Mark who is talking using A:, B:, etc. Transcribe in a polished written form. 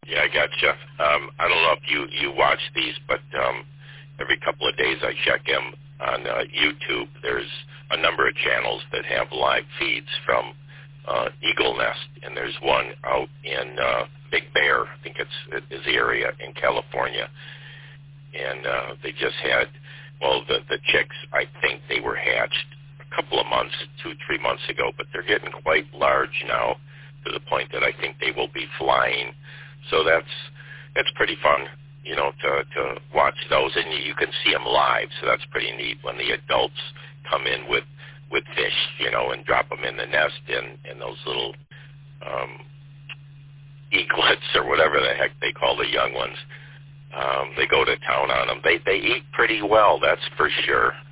A: Yeah, I gotcha. I don't know if you watch these, but every couple of days I check them on YouTube. There's a number of channels that have live feeds from Eagle Nest, and there's one out in Big Bear, I think is the area in California, and they just had, well, the chicks, I think they were hatched a couple of months, 2-3 months ago, but they're getting quite large now to the point that I think they will be flying. So that's pretty fun, to watch those, and you can see them live. So that's pretty neat when the adults come in with fish, and drop them in the nest, and those little eaglets or whatever the heck they call the young ones. They go to town on them. They eat pretty well, that's for sure.